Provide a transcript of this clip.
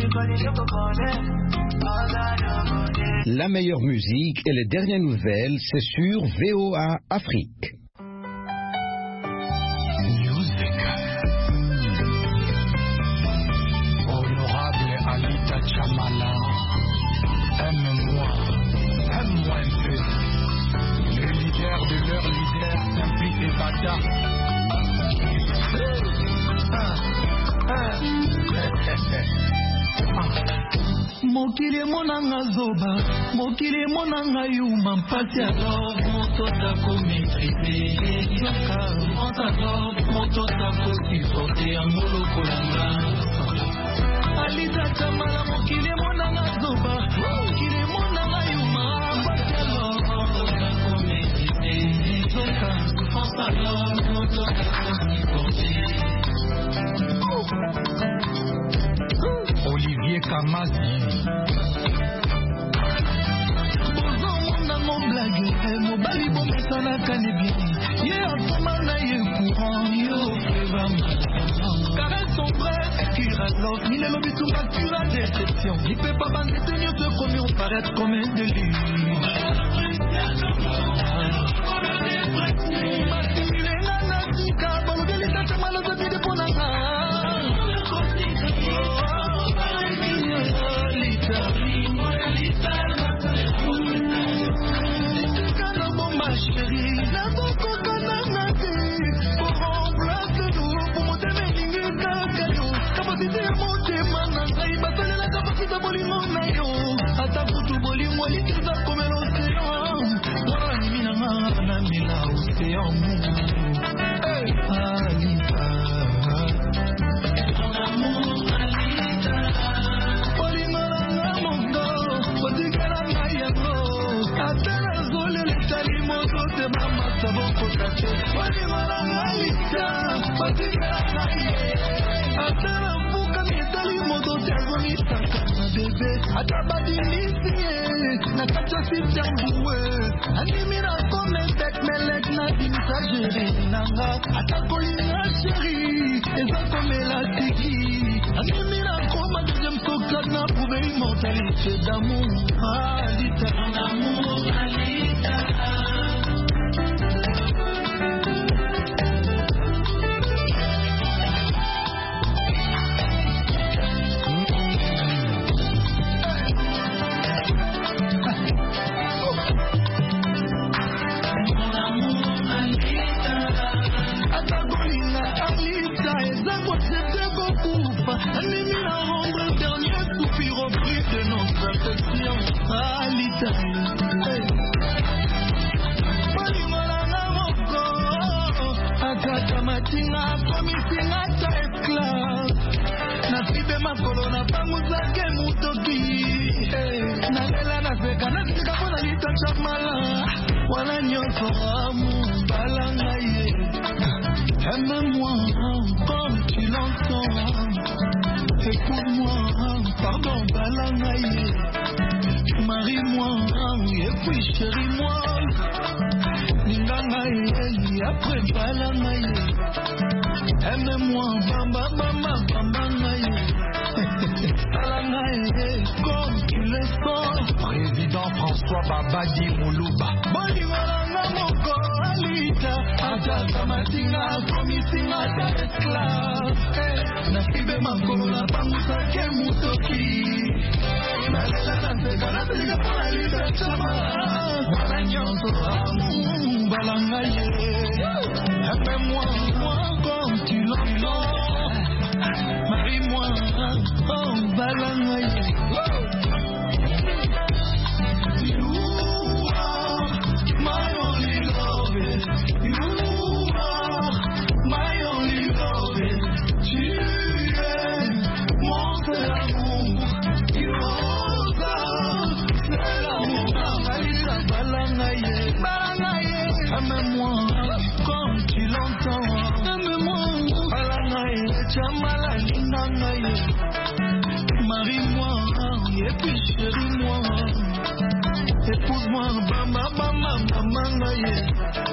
La meilleure musique et les dernières nouvelles, c'est sur VOA Afrique. Honorable Alita Chamala, aime-moi un peu. Le leader de leur leader, Simplice et Bata. Mokili monanga zoba, mokili monanga yuma mpasi alors motoda ko maîtriser yoka alors motoda ko supporter amolo kolanga Alita Chamala mokili monanga zoba, mokili monanga yuma mpasi alors motoda ko maîtriser yoka alors motoda ko supporter Olivier Kamazi. Bonjour mon blague, mon bali bon mesana kanebi. Hier semana ye courant yo feva. Caresse son frère qui rallote, il est l'objet tout la déception. Il peut pas bander tenir de premier on paraît comme un délit. Aime-moi comme tu l'entends. Écoute-moi, pardon, balangaye. Marie-moi, et puis chéris-moi. Ningangaye, après balangaye. Aime-moi, bamba, bamba, bambangaye. Balangaye, comme tu le sens. Président François Babadi Moulouba. Boni walanga moko alita. Ataka matinga, komisinga ta esclave. Nasibe makolo na pangusa ke mutoki. Nalela na seka na pelika pona lita chama. Wana nyonso amu balangaye. Appelle-moi, moi comme tu l'entends. Marie-moi, oh balangaye. Aime-moi comme tu l'entends. Aime-moi, balangaye, chamala lingangaye. Marie-moi, et puis chéris-moi. Épouse-moi, bamba, bamba, bamba,